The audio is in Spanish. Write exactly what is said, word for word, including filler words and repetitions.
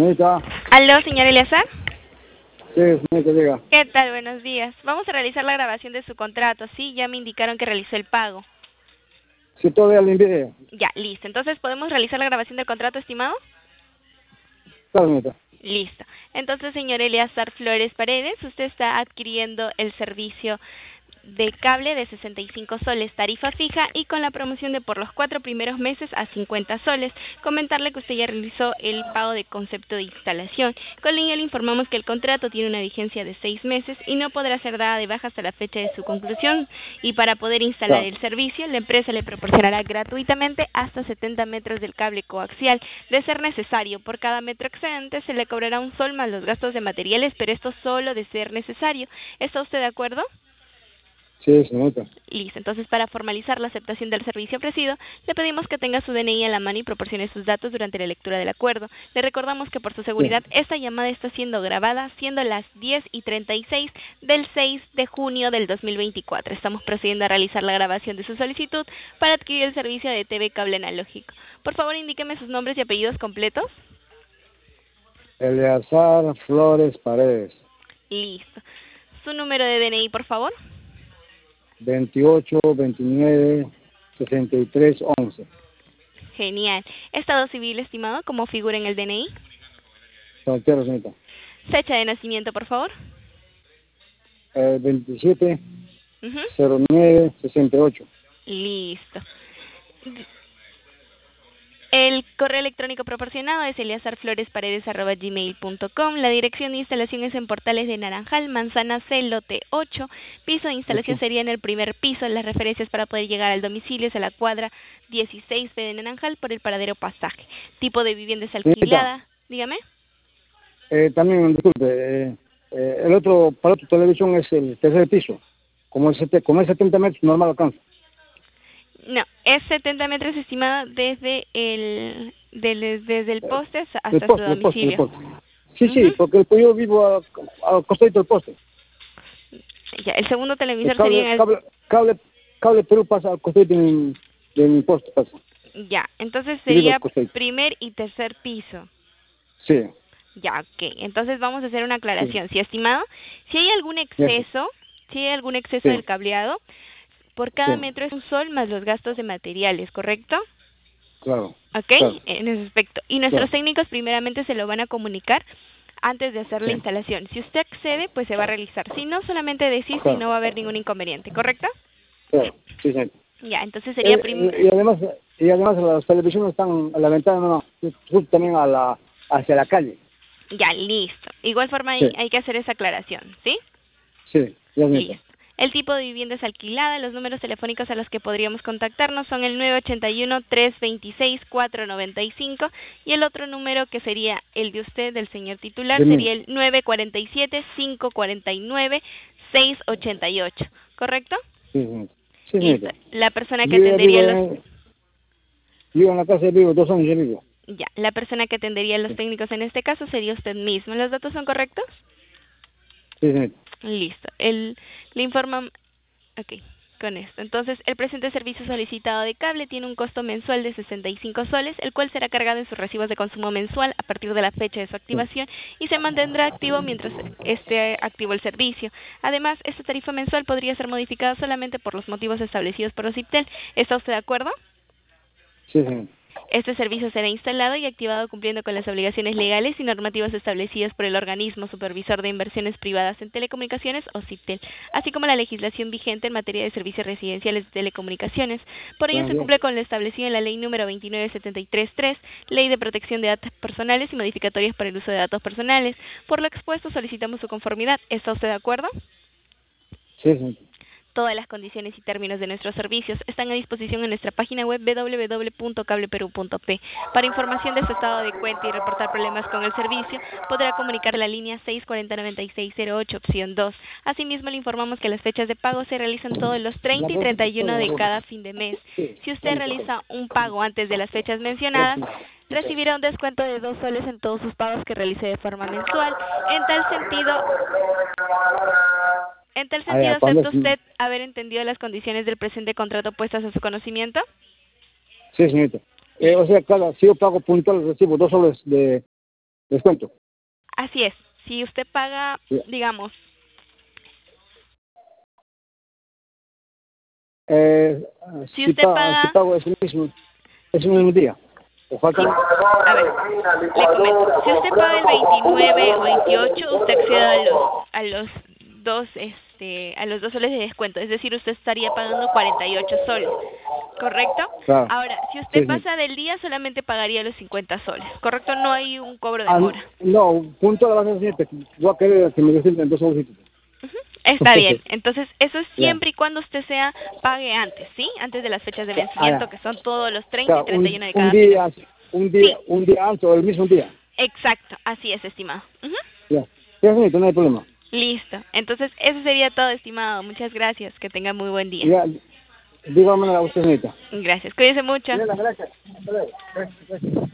Señorita. Aló, señor Eleazar. Sí, señorita, diga. ¿Qué tal? Buenos días. Vamos a realizar la grabación de su contrato, ¿sí? Ya me indicaron que realizó el pago. Sí, todavía le envié. Ya, listo. Entonces, ¿podemos realizar la grabación del contrato, estimado? Claro, señorita. Listo. Entonces, señor Eleazar Flores Paredes, usted está adquiriendo el servicio de cable de sesenta y cinco soles, tarifa fija y con la promoción de por los cuatro primeros meses a cincuenta soles. Comentarle que usted ya realizó el pago de concepto de instalación. Con línea le informamos que el contrato tiene una vigencia de seis meses y no podrá ser dada de baja hasta la fecha de su conclusión. Y para poder instalar Claro. el servicio, la empresa le proporcionará gratuitamente hasta setenta metros del cable coaxial. De ser necesario, por cada metro excedente se le cobrará un sol más los gastos de materiales, pero esto solo de ser necesario. ¿Está usted de acuerdo? Sí, señorita. Listo, entonces para formalizar la aceptación del servicio ofrecido, le pedimos que tenga su D N I en la mano y proporcione sus datos durante la lectura del acuerdo. Le recordamos que por su seguridad Sí. esta llamada está siendo grabada, siendo las diez y treinta y seis del seis de junio del dos mil veinticuatro. Estamos procediendo a realizar la grabación de su solicitud para adquirir el servicio de T V cable analógico. Por favor, indíqueme sus nombres y apellidos completos. Eleazar Flores Paredes. Listo. Su número de D N I, por favor. veintiocho, veintinueve, sesenta y tres, once. Genial. Estado civil, estimado, ¿cómo figura en el D N I? Soltero, señorita. Fecha de nacimiento, por favor. Eh, veintisiete, Uh-huh. cero nueve, sesenta y ocho. Listo. El correo electrónico proporcionado es eleazarfloresparedes arroba gmail punto com. La dirección de instalación es en Portales de Naranjal, Manzana C, lote ocho. Piso de instalación Ocho. sería en el primer piso. Las referencias para poder llegar al domicilio es a la cuadra dieciséis B de Naranjal por el paradero Pasaje. Tipo de vivienda es alquilada. Dígame. Eh, también, disculpe, eh, eh, el otro aparato de televisión es el tercer piso. Como es, sete- como es setenta metros, normal alcanza. No, es setenta metros estimado desde el del, desde el poste hasta Del su poste, del poste, del domicilio. poste. Sí, sí, Uh-huh. porque yo vivo a, a costadito del poste. Ya, el segundo El televisor cable, sería en el... cable, cable, cable Perú pasa al costadito de mi, de mi poste, pasa. Ya, entonces Yo vivo sería al costadito. primer y tercer piso. Sí. Ya, ok. Entonces vamos a hacer una Sí. aclaración. ¿Sí, estimado? Si hay algún Eso. exceso, si hay algún exceso Sí. del cableado, por Sí. cada metro es un sol más los gastos de materiales, ¿correcto? Claro. Ok, Claro. en ese aspecto. Y nuestros Claro. técnicos primeramente se lo van a comunicar antes de hacer la Sí. instalación. Si usted accede, pues se va a realizar. Si no, solamente decir si Claro. no va a haber ningún inconveniente, ¿correcto? Claro. Sí, sí. Ya, entonces Eh, sería prim... y, y además, y además las televisiones están a la ventana, no, no, justo también a la, hacia la calle. Ya, listo. Igual forma Sí. hay, hay que hacer esa aclaración, ¿sí? Sí, ya es Listo. El tipo de vivienda es alquilada. Los números telefónicos a los que podríamos contactarnos son el nueve ocho uno, tres dos seis, cuatro nueve cinco y el otro número que sería el de usted, del señor titular, de mí. sería el nueve cuatro siete, cinco cuatro nueve, seis ocho ocho, ¿correcto? Sí, sí. Sí, Listo. señorita. La persona que Yo ya vivo atendería los... en, vivo en la casa, vivo dos años, ya vivo. Ya, la persona que atendería a los Sí, técnicos en este caso sería usted mismo. ¿Los datos son correctos? sí, señorita. Listo. El, le informan... Ok, con esto. Entonces, el presente servicio solicitado de cable tiene un costo mensual de sesenta y cinco soles, el cual será cargado en sus recibos de consumo mensual a partir de la fecha de su Sí. activación y se mantendrá activo mientras esté activo el servicio. Además, esta tarifa mensual podría ser modificada solamente por los motivos establecidos por OCIPTEL. ¿Está usted de acuerdo? Sí, señorita. Este servicio será instalado y activado cumpliendo con las obligaciones legales y normativas establecidas por el organismo supervisor de inversiones privadas en telecomunicaciones, OCIPTEL, así como la legislación vigente en materia de servicios residenciales de telecomunicaciones. Por ello Bueno, se bien. cumple con lo establecido en la Ley número veintinueve setenta y tres tres, Ley de Protección de Datos Personales y Modificatorias para el Uso de Datos Personales. Por lo expuesto solicitamos su conformidad. ¿Está usted de acuerdo? Sí, señorita. Todas las condiciones y términos de nuestros servicios están a disposición en nuestra página web doble u doble u doble u punto cableperú punto pe. Para información de su estado de cuenta y reportar problemas con el servicio, podrá comunicar a la línea seis cuatro cero, nueve seis cero ocho, opción dos. Asimismo, le informamos que las fechas de pago se realizan todos los La treinta y bolsa treinta que y está uno en la de bolsa. cada fin de mes. Sí, Si usted dale, papel. realiza un pago antes de las fechas mencionadas, Gracias. recibirá un descuento de dos soles en todos sus pagos que realice de forma mensual. En tal sentido, En tal Ah, ya, sentido, ¿cuándo ¿acepta es? usted haber entendido las condiciones del presente contrato puestas a su conocimiento? Sí, señorita. Eh, o sea, cada, si yo pago puntual, recibo dos soles de, descuento. Así es. Si usted paga, Sí. digamos, Eh, si si, usted pa- si paga, pago ese mismo, ese mismo día, o sí, faltan... a ver, le comento. Si usted paga el veintinueve o veintiocho, usted accede a los a los dos este a los dos soles de descuento, es decir, usted estaría pagando cuarenta y ocho soles, ¿correcto? Claro. Ahora, si usted Sí, sí. pasa del día, solamente pagaría los cincuenta soles, ¿correcto? No hay un cobro de Ah, mora. no, punto de la base siguiente, voy a querer que me dejen dos solicitos. Ujú. Está bien, entonces eso es Ya. siempre y cuando usted sea pague antes, ¿sí? Antes de las fechas de Ah, vencimiento, ya. que son todos los treinta y Claro, treinta y un, uno de un cada mes. día, un Sí, día, un día antes o el mismo día. exacto, así es, estimado. Ujú. Ya. Ya, señorita, no hay problema. Listo. Entonces, eso sería todo, estimado. Muchas gracias. Que tenga muy buen día. Ya, de igual manera, usted, señorita. Gracias. Cuídese mucho. Gracias. Hasta luego. Gracias.